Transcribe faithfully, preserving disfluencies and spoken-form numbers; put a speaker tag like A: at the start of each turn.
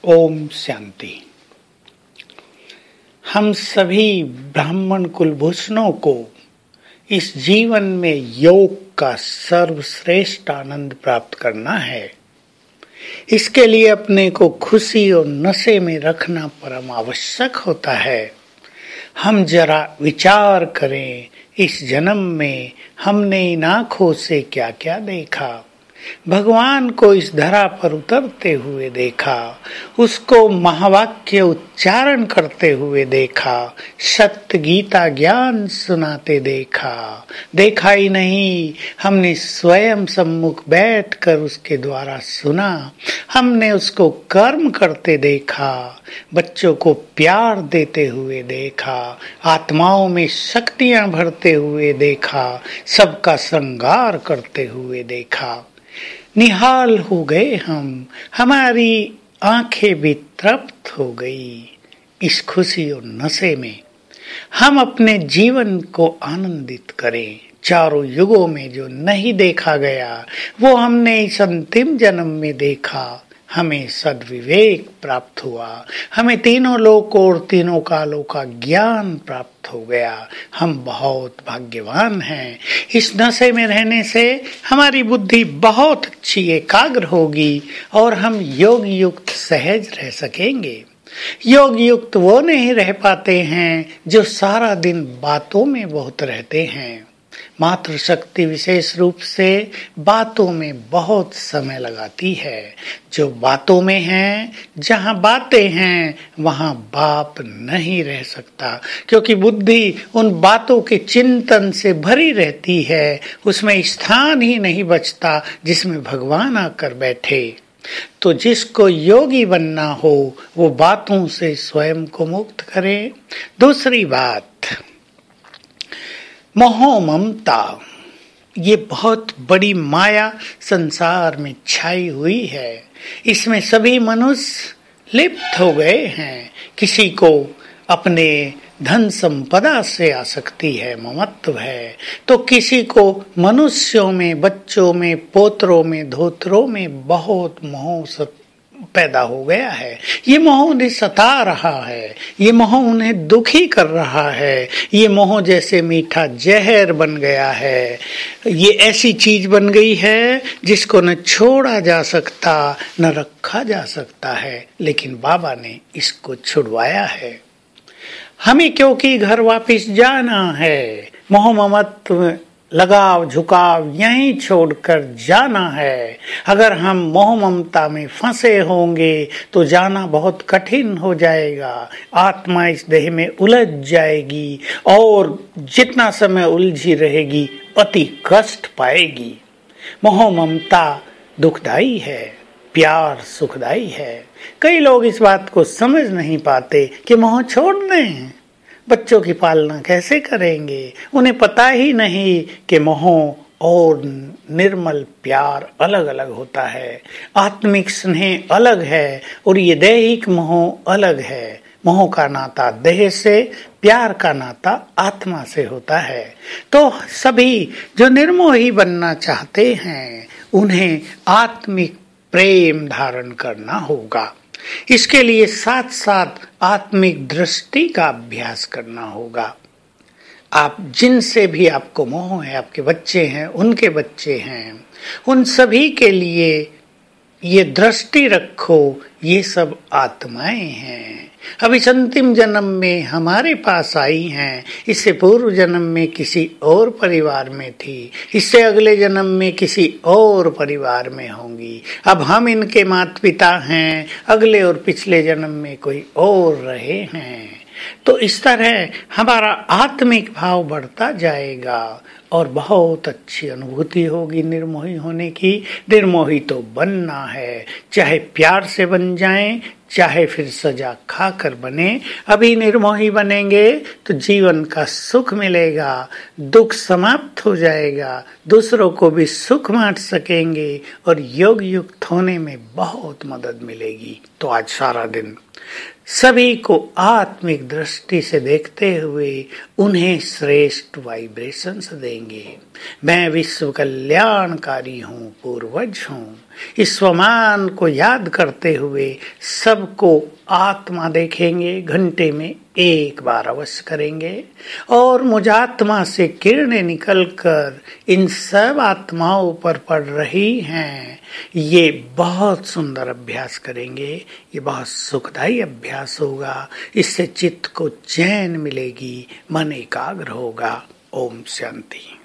A: ओम शांति। हम सभी ब्राह्मण कुलभूषणों को इस जीवन में योग का सर्वश्रेष्ठ आनंद प्राप्त करना है। इसके लिए अपने को खुशी और नशे में रखना परम आवश्यक होता है। हम जरा विचार करें, इस जन्म में हमने इन आँखों से क्या क्या देखा। भगवान को इस धरा पर उतरते हुए देखा, उसको महावाक्य उच्चारण करते हुए देखा, सत्य गीता ज्ञान सुनाते देखा। देखा ही नहीं, हमने स्वयं सम्मुख बैठकर उसके द्वारा सुना। हमने उसको कर्म करते देखा, बच्चों को प्यार देते हुए देखा, आत्माओं में शक्तियां भरते हुए देखा, सबका श्रृंगार करते हुए देखा। निहाल हो गए हम, हमारी आंखें भी तृप्त हो गई। इस खुशी और नशे में हम अपने जीवन को आनंदित करें। चारों युगों में जो नहीं देखा गया वो हमने इस अंतिम जन्म में देखा। हमें सद्विवेक प्राप्त हुआ, हमें तीनों लोकों और तीनों कालों का ज्ञान प्राप्त हो गया। हम बहुत भाग्यवान हैं। इस नशे में रहने से हमारी बुद्धि बहुत अच्छी एकाग्र होगी और हम योग युक्त सहज रह सकेंगे। योग युक्त वो नहीं रह पाते हैं जो सारा दिन बातों में बहुत रहते हैं। मातृ शक्ति विशेष रूप से बातों में बहुत समय लगाती है। जो बातों में हैं, जहाँ बातें हैं वहाँ बाप नहीं रह सकता, क्योंकि बुद्धि उन बातों के चिंतन से भरी रहती है। उसमें स्थान ही नहीं बचता जिसमें भगवान आकर बैठे। तो जिसको योगी बनना हो वो बातों से स्वयं को मुक्त करे। दूसरी बात, मोह ममता, ये बहुत बड़ी माया संसार में छाई हुई है। इसमें सभी मनुष्य लिप्त हो गए हैं। किसी को अपने धन संपदा से आसक्ति है, ममत्व है, तो किसी को मनुष्यों में, बच्चों में, पोतरों में, धोतरों में बहुत मोह पैदा हो गया है। ये मोह उन्हें सता रहा है, ये मोह उन्हें दुखी कर रहा है। ये मोह जैसे मीठा जहर बन गया है। ये ऐसी चीज बन गई है जिसको न छोड़ा जा सकता न रखा जा सकता है, लेकिन बाबा ने इसको छुड़वाया है। हमें क्योंकि घर वापस जाना है, मोह ममत्व लगाव झुकाव यहीं छोड़कर जाना है। अगर हम मोह ममता में फंसे होंगे तो जाना बहुत कठिन हो जाएगा। आत्मा इस देह में उलझ जाएगी और जितना समय उलझी रहेगी अति कष्ट पाएगी। मोह ममता दुखदाई है, प्यार सुखदाई है। कई लोग इस बात को समझ नहीं पाते कि मोह छोड़ने हैं, बच्चों की पालना कैसे करेंगे। उन्हें पता ही नहीं कि मोह और निर्मल प्यार अलग अलग होता है। आत्मिक स्नेह अलग है और ये दैहिक मोह अलग है। मोह का नाता देह से, प्यार का नाता आत्मा से होता है। तो सभी जो निर्मोही बनना चाहते हैं उन्हें आत्मिक प्रेम धारण करना होगा। इसके लिए साथ साथ आत्मिक दृष्टि का अभ्यास करना होगा। आप जिनसे भी आपको मोह है, आपके बच्चे हैं, उनके बच्चे हैं, उन सभी के लिए ये दृष्टि रखो, ये सब आत्माएं हैं। अब इस अंतिम जन्म में हमारे पास आई हैं, इससे पूर्व जन्म में किसी और परिवार में थी, इससे अगले जन्म में किसी और परिवार में होंगी। अब हम इनके माता पिता हैं, अगले और पिछले जन्म में कोई और रहे हैं। तो इस तरह हमारा आत्मिक भाव बढ़ता जाएगा और बहुत अच्छी अनुभूति होगी निर्मोही होने की। निर्मोही तो बनना है, चाहे प्यार से बन जाएं, चाहे फिर सजा खाकर बने। अभी निर्मोही बनेंगे तो जीवन का सुख मिलेगा, दुख समाप्त हो जाएगा, दूसरों को भी सुख बांट सकेंगे और योग युक्त होने में बहुत मदद मिलेगी। तो आज सारा दिन सभी को आत्मिक दृष्टि से देखते हुए उन्हें श्रेष्ठ वाइब्रेशंस देंगे। मैं विश्व कल्याणकारी हूँ, पूर्वज हूँ। इस स्वमान को याद करते हुए सबको आत्मा देखेंगे, घंटे में एक बार अवश्य करेंगे और मुझ आत्मा से किरणें निकलकर इन सब आत्माओं पर पड़ रही हैं। ये बहुत सुंदर अभ्यास करेंगे, ये बहुत सुखदायी अभ्यास होगा। इससे चित्त को चैन मिलेगी, मन एकाग्र होगा। ओम शांति।